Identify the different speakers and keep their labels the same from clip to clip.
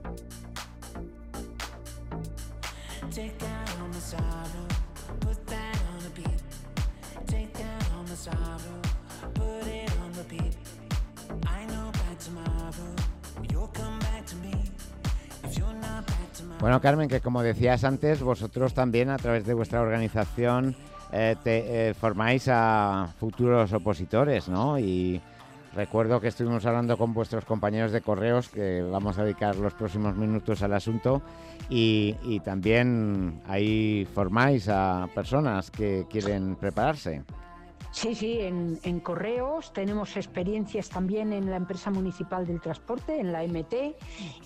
Speaker 1: Take down all my sorrow, put that on repeat. Take down all my sorrow, put it on repeat. I know by tomorrow you'll come back to me. If you're not back tomorrow.
Speaker 2: Bueno, Carmen, que como decías antes, vosotros también a través de vuestra organización formáis a futuros opositores, ¿no? Y recuerdo que estuvimos hablando con vuestros compañeros de Correos, que vamos a dedicar los próximos minutos al asunto, y también ahí formáis a personas que quieren prepararse.
Speaker 3: Sí, en Correos tenemos experiencias también en la empresa municipal del transporte, en la MT.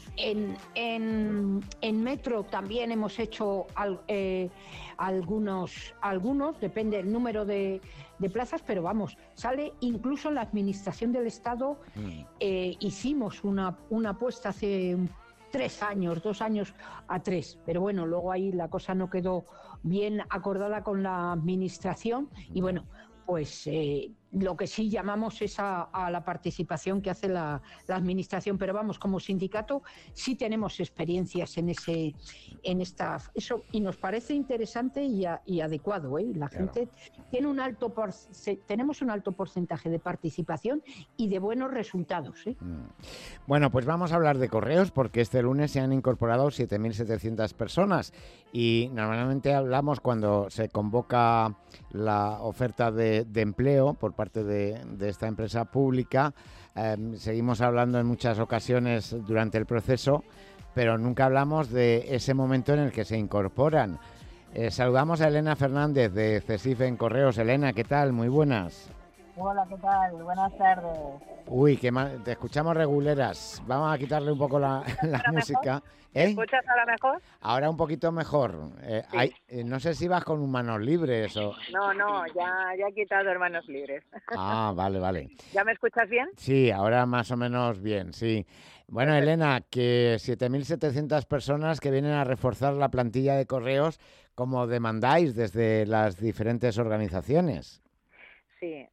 Speaker 3: En Metro también hemos hecho algunos, depende del número de plazas, pero vamos, sale incluso en la administración del Estado. Hicimos una apuesta hace 3 años, 2 años a 3, pero bueno, luego ahí la cosa no quedó bien acordada con la administración y bueno, pues lo que sí llamamos es a la participación que hace la administración, pero vamos, como sindicato sí tenemos experiencias en eso, y nos parece interesante y adecuado, ¿eh? La gente tiene tenemos un alto porcentaje de participación y de buenos resultados, ¿eh?
Speaker 2: Bueno, pues vamos a hablar de Correos porque este lunes se han incorporado 7.700 personas y normalmente hablamos cuando se convoca la oferta de empleo por parte de esta empresa pública. Seguimos hablando en muchas ocasiones durante el proceso, pero nunca hablamos de ese momento en el que se incorporan. Saludamos a Elena Fernández de CESIF en Correos. Elena, ¿qué tal? Muy buenas.
Speaker 4: Hola, ¿qué tal? Buenas tardes.
Speaker 2: Uy, qué mal, te escuchamos reguleras. Vamos a quitarle un poco la música.
Speaker 4: ¿Me escuchas ahora mejor?
Speaker 2: Ahora un poquito mejor.
Speaker 4: Sí.
Speaker 2: No sé si vas con manos libres o...
Speaker 4: No, ya he quitado manos libres.
Speaker 2: Ah, vale.
Speaker 4: ¿Ya me escuchas bien?
Speaker 2: Sí, ahora más o menos bien, sí. Bueno, perfecto. Elena, que 7.700 personas que vienen a reforzar la plantilla de Correos, como demandáis desde las diferentes organizaciones.
Speaker 4: Sí,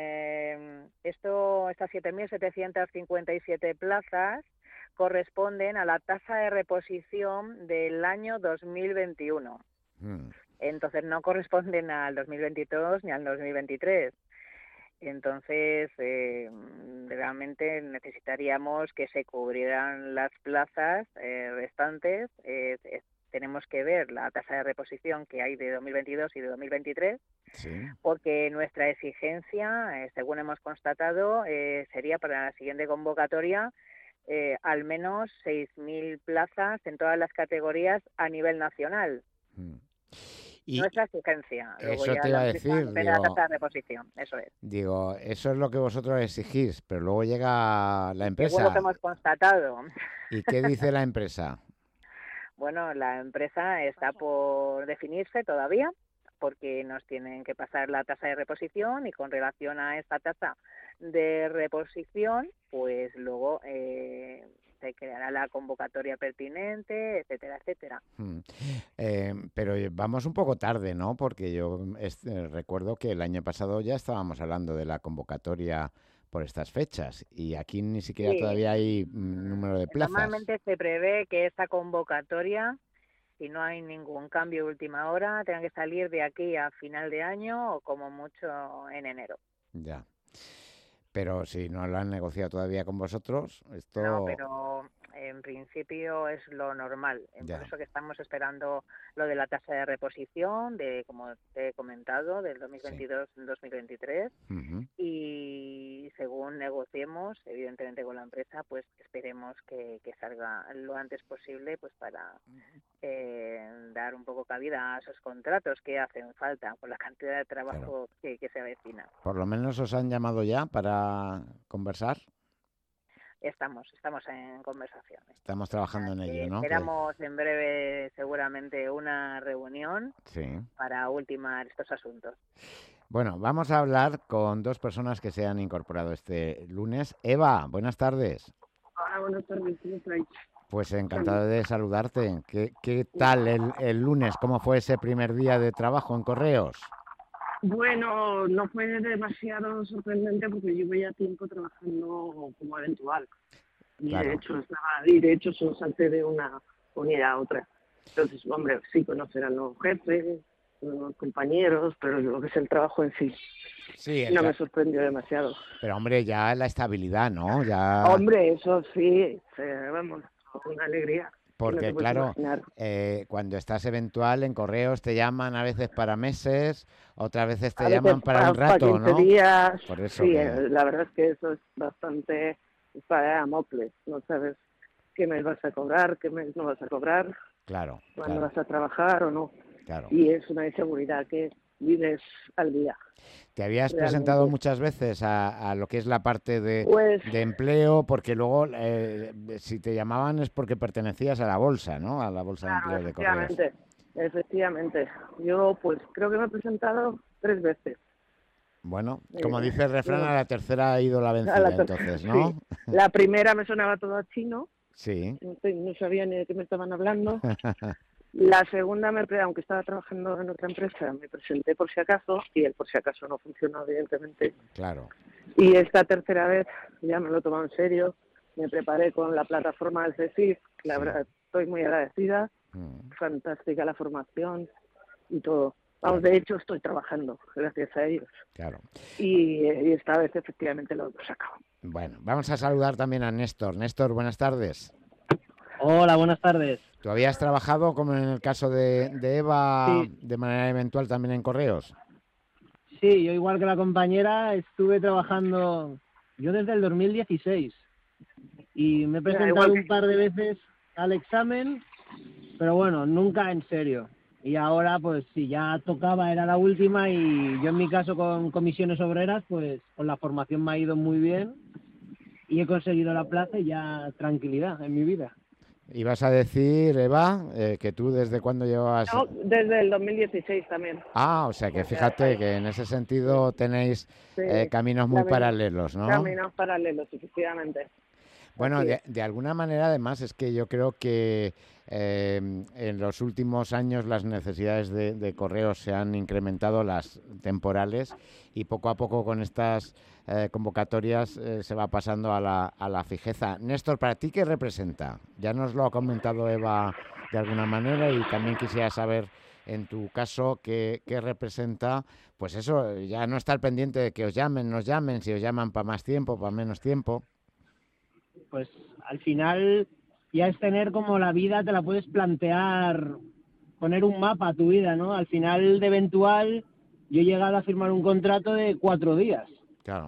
Speaker 4: estas 7.757 plazas corresponden a la tasa de reposición del año 2021. Entonces no corresponden al 2022 ni al 2023. Entonces, realmente necesitaríamos que se cubrieran las plazas restantes. Tenemos que ver la tasa de reposición que hay de 2022 y de 2023, sí, porque nuestra exigencia, según hemos constatado, sería para la siguiente convocatoria al menos 6.000 plazas en todas las categorías a nivel nacional. Y nuestra exigencia.
Speaker 2: Eso te iba a decir.
Speaker 4: La tasa de reposición, eso es.
Speaker 2: Digo, eso es lo que vosotros exigís, pero luego llega la empresa.
Speaker 4: Según lo que hemos constatado.
Speaker 2: ¿Y qué dice la empresa?
Speaker 4: Bueno, la empresa está por definirse todavía, porque nos tienen que pasar la tasa de reposición y con relación a esta tasa de reposición, pues luego se creará la convocatoria pertinente, etcétera, etcétera.
Speaker 2: Pero vamos un poco tarde, ¿no? Porque yo recuerdo que el año pasado ya estábamos hablando de la convocatoria por estas fechas y aquí ni siquiera todavía hay número de plazas.
Speaker 4: Normalmente se prevé que esta convocatoria, si no hay ningún cambio de última hora, tenga que salir de aquí a final de año o como mucho en enero.
Speaker 2: Ya. Pero si no lo han negociado todavía con vosotros, esto...
Speaker 4: No, pero en principio es lo normal. Por eso que estamos esperando lo de la tasa de reposición, como te he comentado, del 2022-2023.
Speaker 2: Uh-huh.
Speaker 4: Y según negociemos, evidentemente con la empresa, pues esperemos que salga lo antes posible, pues para dar un poco cabida a esos contratos que hacen falta por la cantidad de trabajo que se avecina.
Speaker 2: ¿Por lo menos os han llamado ya para conversar?
Speaker 4: Estamos en conversaciones.
Speaker 2: Estamos trabajando en ello, ¿no?
Speaker 4: Esperamos en breve seguramente una reunión para ultimar estos asuntos.
Speaker 2: Bueno, vamos a hablar con 2 personas que se han incorporado este lunes. Eva, buenas tardes.
Speaker 5: Hola, buenas tardes. ¿Cómo estáis?
Speaker 2: Pues encantado de saludarte. ¿Qué tal el lunes? ¿Cómo fue ese primer día de trabajo en Correos?
Speaker 5: Bueno, no fue demasiado sorprendente porque llevo ya tiempo trabajando como eventual. Y
Speaker 2: Claro.
Speaker 5: de hecho solo salté de una unidad a otra. Entonces, hombre, sí conocer a los jefes, a los compañeros, pero lo que es el trabajo en sí
Speaker 2: Sí,
Speaker 5: no me sorprendió demasiado.
Speaker 2: pero hombre, ya la estabilidad, ¿no? Ya,
Speaker 5: Hombre, eso sí, vamos, una alegría. Que no
Speaker 2: porque
Speaker 5: te puedes
Speaker 2: claro,
Speaker 5: imaginar.
Speaker 2: cuando estás eventual en correos te llaman a veces para meses, otras veces te
Speaker 5: A veces
Speaker 2: llaman para un rato,
Speaker 5: 15
Speaker 2: ¿no?
Speaker 5: días,
Speaker 2: Por eso
Speaker 5: sí,
Speaker 2: que,
Speaker 5: la verdad es que eso es bastante para Damocles. No sabes qué mes vas a cobrar, qué mes no vas a cobrar,
Speaker 2: claro,
Speaker 5: cuándo
Speaker 2: claro,
Speaker 5: vas a trabajar o no.
Speaker 2: claro.
Speaker 5: Y es una inseguridad que vives al día,
Speaker 2: ¿Te habías presentado
Speaker 5: realmente.
Speaker 2: muchas veces a lo que es la parte
Speaker 5: Pues,
Speaker 2: de empleo? Porque luego, si te llamaban es porque pertenecías a la bolsa, ¿no? A la bolsa de
Speaker 5: claro,
Speaker 2: empleo de correos.
Speaker 5: efectivamente. Yo, pues, creo que me he presentado 3 veces.
Speaker 2: Bueno, como
Speaker 5: Eh,
Speaker 2: dice el refrán,
Speaker 5: digo,
Speaker 2: a la tercera ha ido la
Speaker 5: a la
Speaker 2: vencida, entonces,
Speaker 5: sí.
Speaker 2: ¿no?
Speaker 5: La primera me sonaba todo a chino,
Speaker 2: Sí.
Speaker 5: no sabía ni de qué me estaban hablando. La segunda, aunque estaba trabajando en otra empresa, me presenté por si acaso, y el por si acaso no funcionó, evidentemente.
Speaker 2: Claro.
Speaker 5: Y esta tercera vez ya me lo he tomado en serio, me preparé con la plataforma del CECIF, la
Speaker 2: Sí.
Speaker 5: verdad estoy muy agradecida, fantástica la formación y todo. Vamos,
Speaker 2: Claro.
Speaker 5: de hecho estoy trabajando, gracias a ellos.
Speaker 2: Claro.
Speaker 5: Y esta vez efectivamente lo he sacado.
Speaker 2: Bueno, vamos a saludar también a Néstor. Néstor, buenas tardes.
Speaker 6: Hola, buenas tardes.
Speaker 2: ¿Tú habías trabajado, como en el caso de Eva,
Speaker 6: Sí.
Speaker 2: de manera eventual también en correos?
Speaker 6: Sí, yo igual que la compañera estuve trabajando yo desde el 2016 y me he presentado
Speaker 5: igual que-
Speaker 6: un par de veces al examen, pero bueno, nunca en serio. Y ahora pues sí, ya tocaba, era la última y yo en mi caso con comisiones obreras, pues con la formación me ha ido muy bien y he conseguido la plaza y ya tranquilidad en mi vida.
Speaker 2: Ibas a decir, Eva, que tú desde cuándo llevabas...
Speaker 5: No, desde el 2016 también.
Speaker 2: Ah, o sea que
Speaker 5: O sea,
Speaker 2: fíjate que en ese sentido tenéis
Speaker 5: sí,
Speaker 2: caminos muy
Speaker 5: caminos-
Speaker 2: paralelos, ¿no?
Speaker 5: Caminos paralelos, efectivamente.
Speaker 2: Bueno,
Speaker 5: Así es.
Speaker 2: de alguna manera, además, es que yo creo que en los últimos años las necesidades de correos se han incrementado, las temporales, y poco a poco con estas convocatorias se va pasando a la fijeza. Néstor, ¿para ti qué representa? Ya nos lo ha comentado Eva de alguna manera y también quisiera saber, en tu caso, qué representa, pues eso, ya no estar pendiente de que os llamen, nos llamen, si os llaman para más tiempo, para menos tiempo.
Speaker 6: Pues al final ya es tener como la vida, te la puedes plantear, poner un mapa a tu vida, ¿no? Al final de eventual yo he llegado a firmar un contrato de 4 días
Speaker 2: Claro.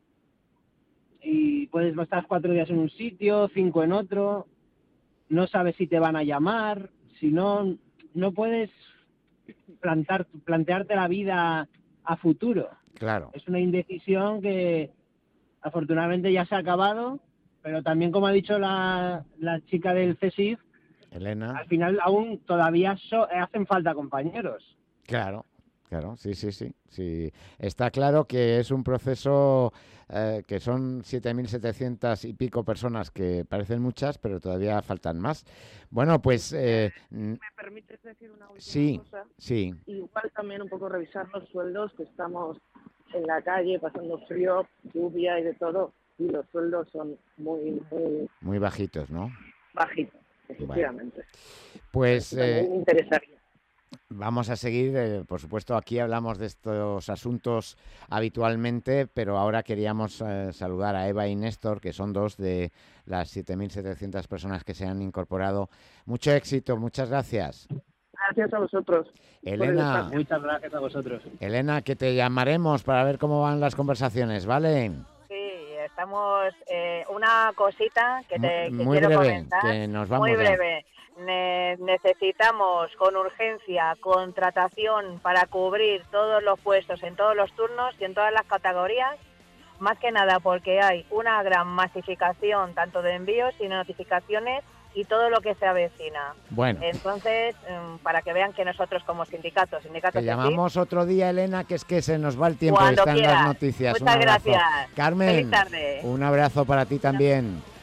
Speaker 6: y puedes estar 4 días en un sitio, 5 en otro, no sabes si te van a llamar, si no, no puedes plantearte la vida a futuro.
Speaker 2: Claro.
Speaker 6: Es una indecisión que afortunadamente ya se ha acabado, pero también, como ha dicho la chica del CESIF,
Speaker 2: Elena.
Speaker 6: al final aún todavía hacen falta compañeros.
Speaker 2: Claro, claro, sí. Está claro que es un proceso que son 7.700 y pico personas, que parecen muchas, pero todavía faltan más. Bueno, pues
Speaker 5: ¿Me permites decir una última
Speaker 2: sí,
Speaker 5: cosa?
Speaker 2: sí,
Speaker 5: Igual también un poco revisar los sueldos, que estamos en la calle pasando frío, lluvia y de todo, y los sueldos son muy, muy
Speaker 2: muy bajitos, ¿no?
Speaker 5: bajitos, efectivamente.
Speaker 2: Pues
Speaker 5: También me interesaría.
Speaker 2: vamos a seguir, por supuesto, aquí hablamos de estos asuntos habitualmente, pero ahora queríamos saludar a Eva y Néstor, que son dos de las 7.700 personas que se han incorporado. Mucho éxito, muchas gracias.
Speaker 5: Gracias a vosotros.
Speaker 2: Elena,
Speaker 6: Muchas gracias a vosotros.
Speaker 2: Elena, que te llamaremos para ver cómo van las conversaciones, ¿vale?
Speaker 4: Sí, estamos... una cosita que
Speaker 2: Muy
Speaker 4: quiero
Speaker 2: breve,
Speaker 4: comentar.
Speaker 2: que nos vamos
Speaker 4: Muy
Speaker 2: ya.
Speaker 4: breve. Necesitamos con urgencia contratación para cubrir todos los puestos en todos los turnos y en todas las categorías, más que nada porque hay una gran masificación tanto de envíos y de notificaciones y todo lo que se avecina.
Speaker 2: Bueno,
Speaker 4: Entonces, para que vean que nosotros como sindicatos
Speaker 2: te
Speaker 4: de
Speaker 2: llamamos otro día, Elena, que es que se nos va el tiempo,
Speaker 4: Cuando
Speaker 2: están
Speaker 4: quieras.
Speaker 2: las noticias.
Speaker 4: Muchas
Speaker 2: Un abrazo.
Speaker 4: gracias.
Speaker 2: Carmen,
Speaker 4: Feliz tarde.
Speaker 2: un abrazo para ti también.